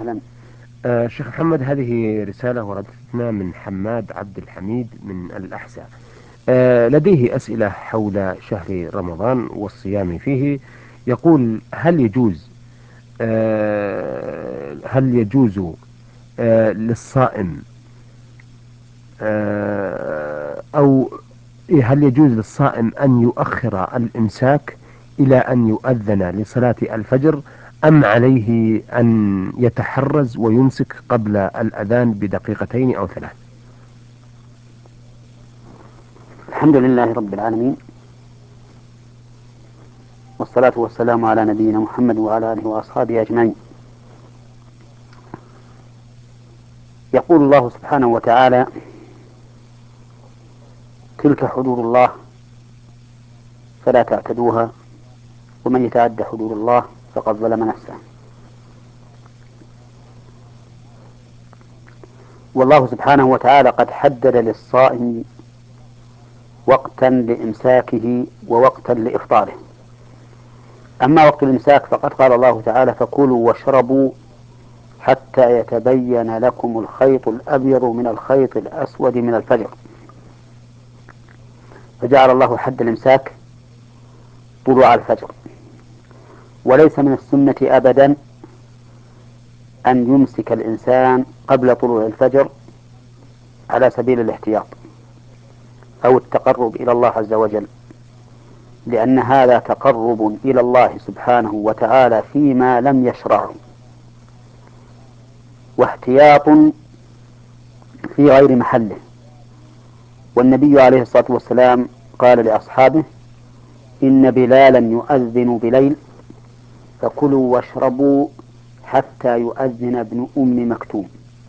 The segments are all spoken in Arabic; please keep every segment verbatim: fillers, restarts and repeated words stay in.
أهلا. آه شيخ محمد، هذه رسالة وردتنا من حماد عبد الحميد من الأحساء. آه لديه أسئلة حول شهر رمضان والصيام فيه. يقول: هل يجوز آه هل يجوز آه للصائم آه أو إيه، هل يجوز للصائم أن يؤخر الإمساك إلى أن يؤذن لصلاة الفجر، أم عليه أن يتحرز ويمسك قبل الأذان بدقيقتين أو ثلاث؟ الحمد لله رب العالمين، والصلاة والسلام على نبينا محمد وعلى آله وأصحابه أجمعين. يقول الله سبحانه وتعالى: تلك حدود الله فلا تعتدوها، ومن يتعد حدود الله فقد ظلم نفسه. والله سبحانه وتعالى قد حدد للصائم وقتا لإمساكه ووقتا لإفطاره. أما وقت الإمساك فقد قال الله تعالى: فكلوا واشربوا حتى يتبين لكم الخيط الأبيض من الخيط الأسود من الفجر. فجعل الله حد الإمساك طلوع الفجر. وليس من السنة أبدا أن يمسك الإنسان قبل طلوع الفجر على سبيل الاحتياط أو التقرب إلى الله عز وجل، لأن هذا تقرب إلى الله سبحانه وتعالى فيما لم يشرعه، واحتياط في غير محله. والنبي عليه الصلاة والسلام قال لأصحابه: إن بلالا يؤذن بليل فكلوا واشربوا حتى يؤذن ابن أم مكتوم.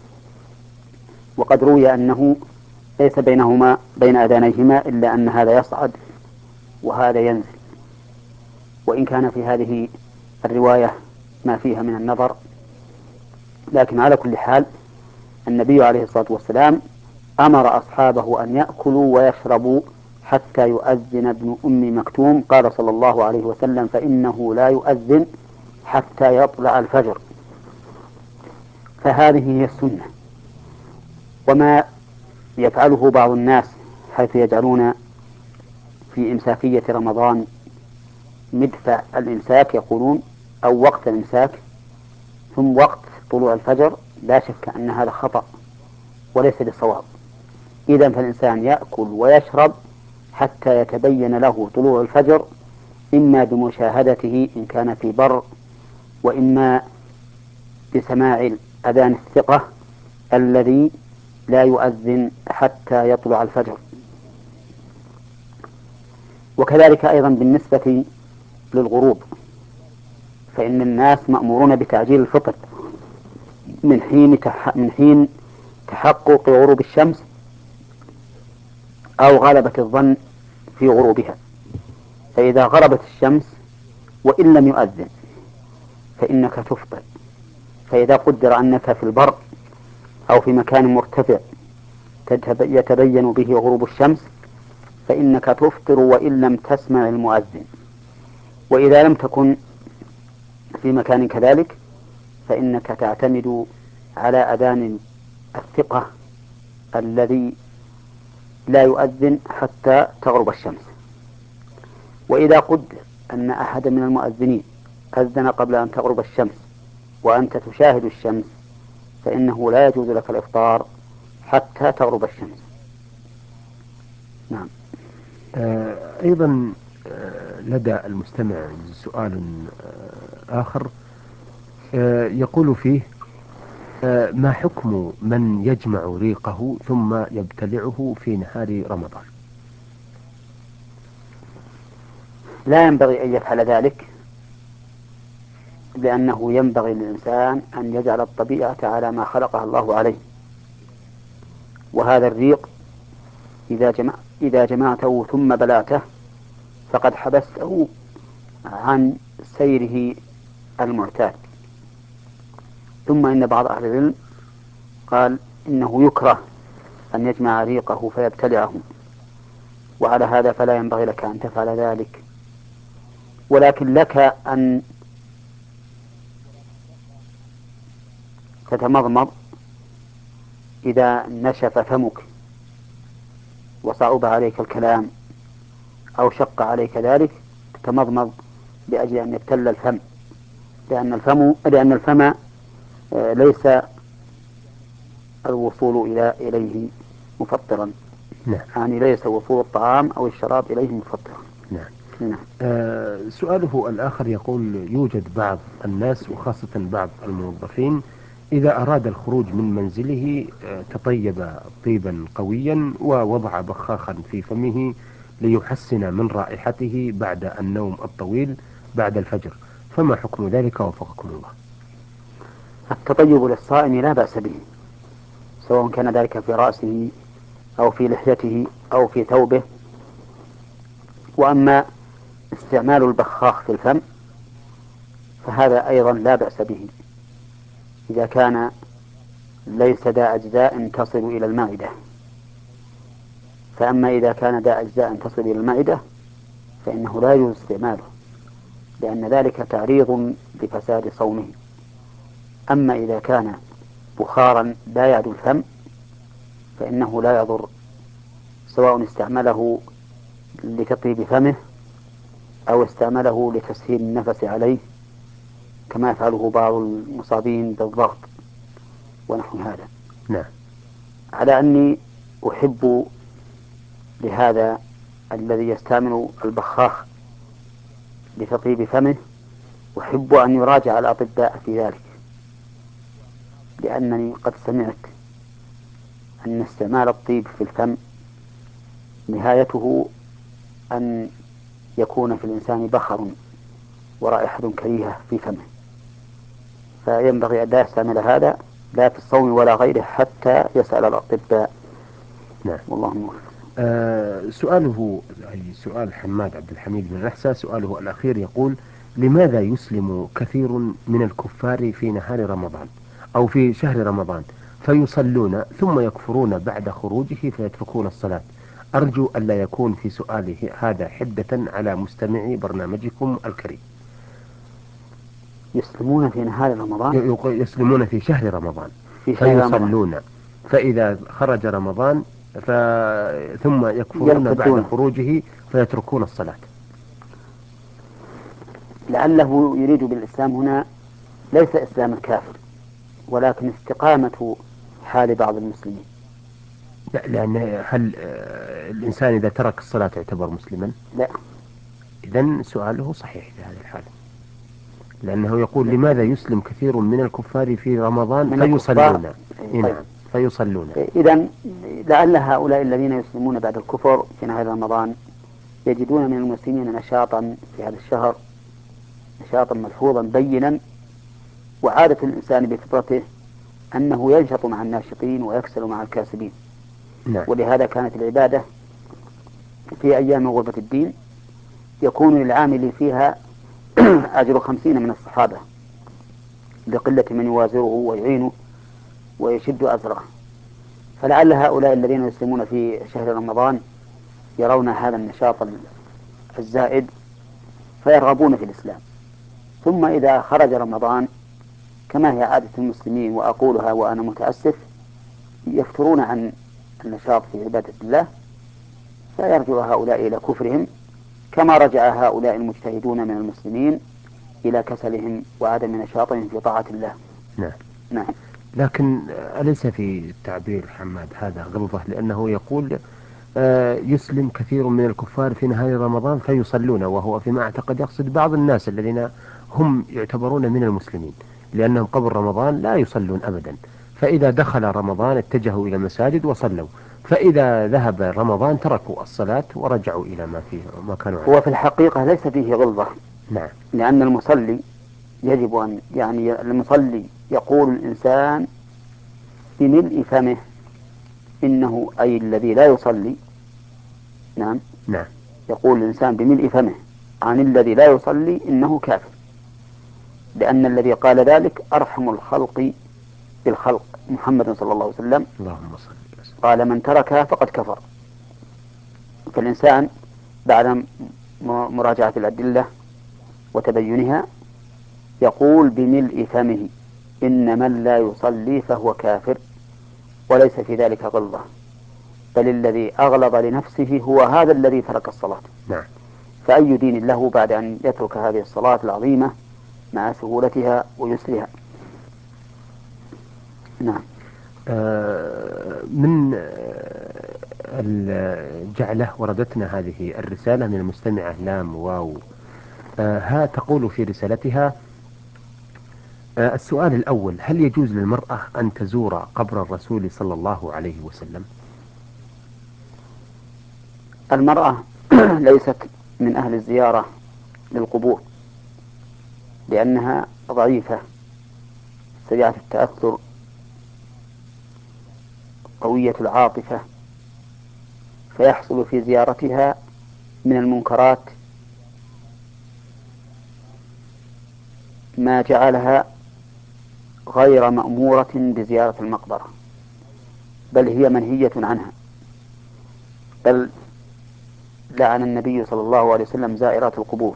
وقد روي أنه ليس بينهما بين أذانيهما إلا أن هذا يصعد وهذا ينزل، وإن كان في هذه الرواية ما فيها من النظر، لكن على كل حال النبي عليه الصلاة والسلام أمر أصحابه أن يأكلوا ويشربوا حتى يؤذن ابن أم مكتوم. قال صلى الله عليه وسلم: فإنه لا يؤذن حتى يطلع الفجر. فهذه هي السنة. وما يفعله بعض الناس حيث يجعلون في إمساكية رمضان مدفع الإمساك، يقولون أو وقت الإمساك ثم وقت طلوع الفجر، لا شك أن هذا خطأ وليس بصواب. إذا فالإنسان يأكل ويشرب حتى يتبين له طلوع الفجر، إما بمشاهدته إن كان في بر، وإما بسماع أذان الثقة الذي لا يؤذن حتى يطلع الفجر. وكذلك أيضا بالنسبة للغروب، فإن الناس مأمورون بتعجيل الفطر من حين تح... من حين تحقق غروب الشمس أو غلبة الظن في غروبها. فإذا غربت الشمس وإن لم يؤذن فإنك تفطر. فإذا قدر أنك في البر أو في مكان مرتفع يتبين به غروب الشمس فإنك تفطر وإن لم تسمع المؤذن. وإذا لم تكن في مكان كذلك فإنك تعتمد على أذان الثقة الذي لا يؤذن حتى تغرب الشمس. وإذا قدر أن أحد من المؤذنين أذن قبل أن تغرب الشمس وأنت تشاهد الشمس فإنه لا يجوز لك الإفطار حتى تغرب الشمس. نعم. آه أيضا آه لدى المستمع سؤال آه آخر، آه يقول فيه: آه ما حكم من يجمع ريقه ثم يبتلعه في نهار رمضان؟ لا ينبغي أن يفعل ذلك، لأنه ينبغي للإنسان أن يجعل الطبيعة على ما خلقها الله عليه. وهذا الريق إذا جمع إذا جمعته ثم بلعته فقد حبسته عن سيره المعتاد. ثم إن بعض أهل العلم قال إنه يكره أن يجمع ريقه فيبتلعه، وعلى هذا فلا ينبغي لك أن تفعل ذلك، ولكن لك أن تتمضمض إذا نشف فمك وصعب عليك الكلام أو شق عليك ذلك، تتمضمض لأجل أن يبتل الفم، لأن الفم لأن الفم ليس الوصول إلى إليه مفطرا. نعم. يعني ليس وصول الطعام أو الشراب إليه مفطرا. نعم. نعم. آه سؤاله الآخر يقول: يوجد بعض الناس وخاصة بعض الموظفين إذا أراد الخروج من منزله آه تطيب طيبا قويا ووضع بخاخا في فمه ليحسن من رائحته بعد النوم الطويل بعد الفجر، فما حكم ذلك وفقكم الله؟ التطيب للصائم لا بأس به، سواء كان ذلك في رأسه أو في لحيته أو في ثوبه. وأما استعمال البخاخ في الفم فهذا أيضا لا بأس به إذا كان ليس ذا أجزاء تصل إلى المعدة. فأما إذا كان ذا أجزاء تصل إلى المعدة فإنه لا يجوز استعماله، لأن ذلك تعريض لفساد صومه. أما إذا كان بخارا لا يعدو الفم فإنه لا يضر، سواء استعمله لتطيب فمه أو استعمله لتسهيل النفس عليه كما يفعله بعض المصابين بالضغط ونحو هذا. نعم. على أني أحب لهذا الذي يستعمل البخاخ لتطيب فمه أحب أن يراجع الأطباء في ذلك، لأنني قد سمعت أن استعمال الطيب في الفم نهايته أن يكون في الإنسان بخر ورائحة كريهة في فمه، فينبغي أن لا يستعمل هذا لا في الصوم ولا غيره حتى يسأل الأطباء. نعم. والله موفق. آه سؤاله أي سؤال حماد عبد الحميد من الأحساء، سؤاله الأخير يقول: لماذا يسلم كثير من الكفار في نهار رمضان أو في شهر رمضان فيصلون ثم يكفرون بعد خروجه فيتركون الصلاة؟ أرجو ألا يكون في سؤاله هذا حدة على مستمعي برنامجكم الكريم. يسلمون في نهار رمضان؟ يسلمون في شهر رمضان في شهر رمضان فيصلون، فإذا خرج رمضان ف... ثم يكفرون بعد يرتدون. خروجه فيتركون الصلاة. لعله يريد بالإسلام هنا ليس إسلام الكافر ولكن استقامة حال بعض المسلمين. لا، لأن هل آه، الإنسان إذا ترك الصلاة يعتبر مسلما؟ لا. إذن سؤاله صحيح في هذه الحالة، لأنه يقول: لماذا يسلم كثير من الكفار في رمضان من الكفار. فيصلون؟ طيب. نعم، فيصلون. إذن لعل هؤلاء الذين يسلمون بعد الكفر في نهار رمضان يجدون من المسلمين نشاطا في هذا الشهر، نشاطا ملحوظا بينا، وعادة الإنسان بفطرته أنه ينشط مع الناشطين ويكسل مع الكاسبين. نعم. ولهذا كانت العبادة في أيام غربة الدين يكون للعامل فيها أجر خمسين من الصحابة لقلة من يوازره ويعينه ويشد أزره. فلعل هؤلاء الذين يسلمون في شهر رمضان يرون هذا النشاط الزائد فيرغبون في الإسلام، ثم إذا خرج رمضان كما هي عادة المسلمين وأقولها وأنا متأسف يفترون عن النشاط في عبادة الله، فيرجع هؤلاء إلى كفرهم كما رجع هؤلاء المجتهدون من المسلمين إلى كسلهم وعدم نشاطهم في طاعة الله. نعم. نعم. لكن أليس في تعبير حماد هذا غلظة؟ لأنه يقول آه، يسلم كثير من الكفار في نهاية رمضان فيصلون، وهو فيما أعتقد يقصد بعض الناس الذين هم يعتبرون من المسلمين، لأنهم قبل رمضان لا يصلون أبدا، فإذا دخل رمضان اتجهوا إلى المساجد وصلوا، فإذا ذهب رمضان تركوا الصلاة ورجعوا إلى ما فيه ما كانوا عليه. هو في الحقيقة ليس فيه غلظة. نعم. لأن المصلي يجب أن يعني المصلي يقول الإنسان بملء فمه إنه أي الذي لا يصلي. نعم. نعم. يقول الإنسان بملء فمه عن الذي لا يصلي إنه كافر، لأن الذي قال ذلك أرحم الخلق بالخلق محمد صلى الله عليه وسلم اللهم صل وسلم. قال: من تركها فقد كفر. فالإنسان بعد مراجعة الأدلة وتبينها يقول بملء فمه إن من لا يصلي فهو كافر، وليس في ذلك غلظة، بل الذي أغلظ لنفسه هو هذا الذي ترك الصلاة. نعم. فأي دين له بعد أن يترك هذه الصلاة العظيمة مع سهولتها ويسرها؟ نعم. آه من الجعلة وردتنا هذه الرسالة من المستمعة لام واو آه ها تقول في رسالتها: آه السؤال الأول: هل يجوز للمرأة أن تزور قبر الرسول صلى الله عليه وسلم؟ المرأة ليست من أهل الزيارة للقبور، لأنها ضعيفة سريعة التأثر قوية العاطفة، فيحصل في زيارتها من المنكرات ما جعلها غير مأمورة بزيارة المقبرة، بل هي منهية عنها، بل لعن النبي صلى الله عليه وسلم زائرات القبور.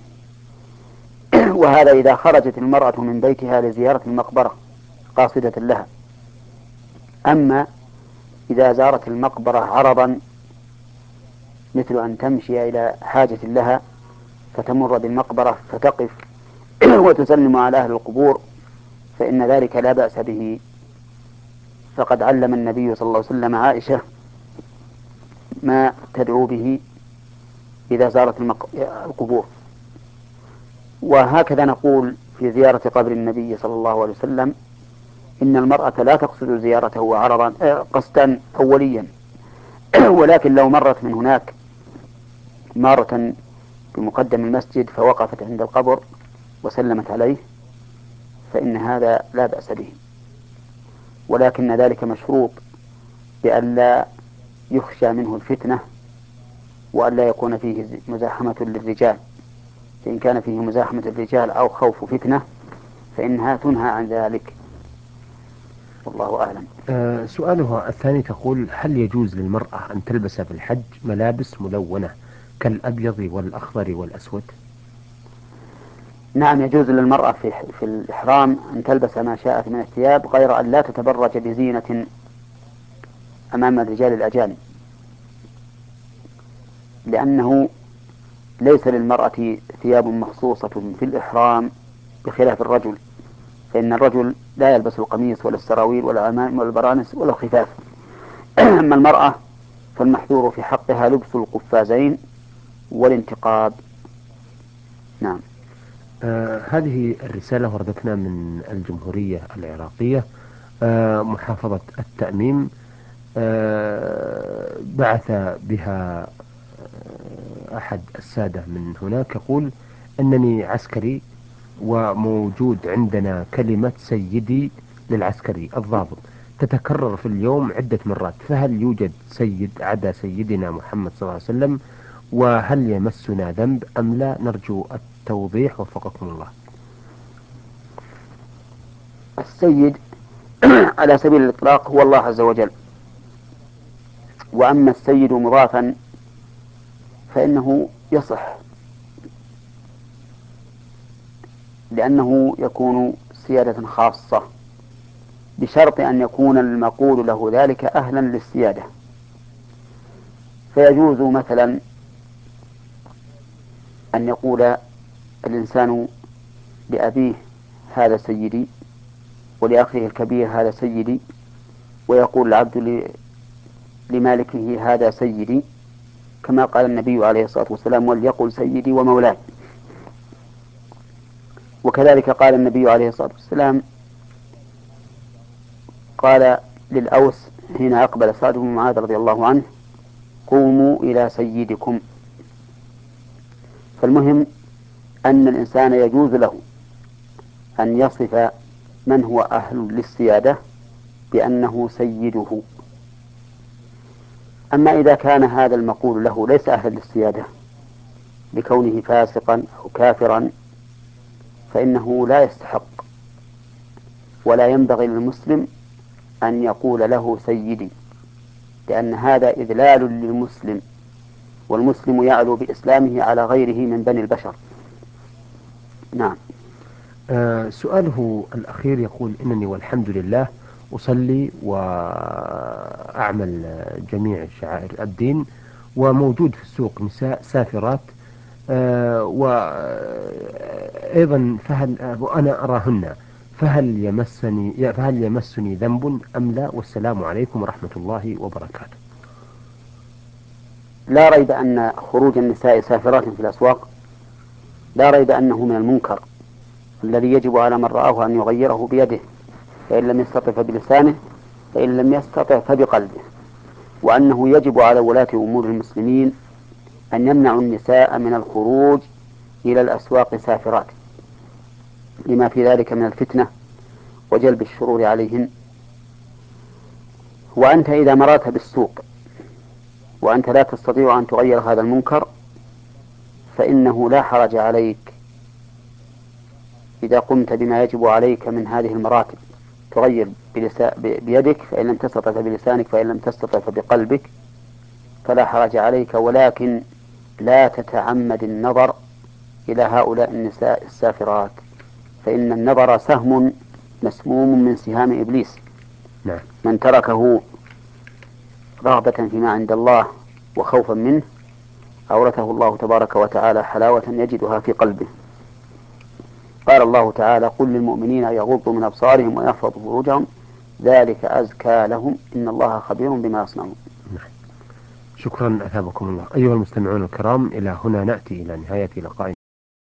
وهذا إذا خرجت المرأة من بيتها لزيارة المقبرة قاصدة لها. أما إذا زارت المقبرة عرضا، مثل أن تمشي إلى حاجة لها فتمر بالمقبرة فتقف وتسلم على أهل القبور، فإن ذلك لا بأس به، فقد علم النبي صلى الله عليه وسلم عائشة ما تدعو به إذا زارت القبور. وهكذا نقول في زيارة قبر النبي صلى الله عليه وسلم: إن المرأة لا تقصد زيارته عرضا قصدا أوليا، ولكن لو مرت من هناك مارة بمقدم المسجد فوقفت عند القبر وسلمت عليه فإن هذا لا بأس به، ولكن ذلك مشروط بأن لا يخشى منه الفتنة، وأن لا يكون فيه مزاحمة للرجال، فإن كان فيه مزاحمة الرجال أو خوف فتنة فإنها تنهى عن ذلك، والله أعلم. آه سؤالها الثاني تقول: هل يجوز للمرأة أن تلبس في الحج ملابس ملونة كالأبيض والأخضر والأسود؟ نعم، يجوز للمرأة في, في الإحرام أن تلبس ما شاءت من الثياب، غير أن لا تتبرج بزينة أمام الرجال الأجانب، لأنه ليس للمرأة ثياب مخصوصة في الإحرام بخلاف الرجل، فإن الرجل لا يلبس القميص ولا السراويل ولا العمائم ولا البرانس ولا الخفاف. أما المرأة فالمحظور في حقها لبس القفازين والانتقاب. نعم. آه هذه الرسالة وردتنا من الجمهورية العراقية، آه محافظة التأميم. آه بعث بها آه أحد السادة من هناك، يقول: أنني عسكري وموجود عندنا كلمة سيدي للعسكري الضابط تتكرر في اليوم عدة مرات، فهل يوجد سيد عدا سيدنا محمد صلى الله عليه وسلم؟ وهل يمسنا ذنب أم لا؟ نرجو التوضيح وفقكم الله. السيد على سبيل الإطلاق هو الله عز وجل، وأما السيد مضافا فإنه يصح، لأنه يكون سيادة خاصة، بشرط أن يكون المقول له ذلك أهلا للسيادة. فيجوز مثلا أن يقول الإنسان لأبيه: هذا سيدي، ولأخيه الكبير: هذا سيدي، ويقول العبد لمالكه: هذا سيدي، كما قال النبي عليه الصلاة والسلام: وليقل سيدي ومولاي. وكذلك قال النبي عليه الصلاة والسلام، قال للأوس حين أقبل سعد بن معاذ رضي الله عنه: قوموا إلى سيدكم. فالمهم أن الإنسان يجوز له أن يصف من هو أهل للسيادة بأنه سيده. أما إذا كان هذا المقول له ليس أهلا للسيادة لكونه فاسقا أو كافرا فإنه لا يستحق، ولا ينبغي للمسلم أن يقول له سيدي، لأن هذا إذلال للمسلم، والمسلم يعلو بإسلامه على غيره من بني البشر. نعم. آه سؤاله الأخير يقول: إنني والحمد لله أصلي وأعمل آه، جميع شعائر الدين، وموجود في السوق نساء سافرات، آه وأيضا فهل آه، وأنا أراهن، فهل يمسني فهل يمسني ذنب أم لا؟ والسلام عليكم ورحمة الله وبركاته. لا ريب أن خروج النساء سافرات في الأسواق لا ريب أنه من المنكر الذي يجب على من رآه أن يغيره بيده، فإن لم يستطع فبلسانه، فإن لم يستطع فبقلبه، وأنه يجب على ولاة أمور المسلمين أن يمنعوا النساء من الخروج إلى الأسواق سافرات، لما في ذلك من الفتنة وجلب الشرور عليهن. وأنت إذا مررت بالسوق وأنت لا تستطيع أن تغير هذا المنكر، فإنه لا حرج عليك إذا قمت بما يجب عليك من هذه المراتب، تغير بيدك، فإن لم تستطع فبلسانك، فإن لم تستطع فبقلبك، فلا حرج عليك. ولكن لا تتعمد النظر إلى هؤلاء النساء السافرات، فإن النظر سهم مسموم من سهام إبليس. نعم. من تركه رغبة فيما عند الله وخوفا منه أورثه الله تبارك وتعالى حلاوة يجدها في قلبه. قال الله تعالى: قل للمؤمنين يغضوا من أبصارهم ويحفظوا فروجهم ذلك أزكى لهم إن الله خبير بما يصنعون. شكرا أثابكم الله. أيها المستمعون الكرام، إلى هنا نأتي إلى نهاية لقائنا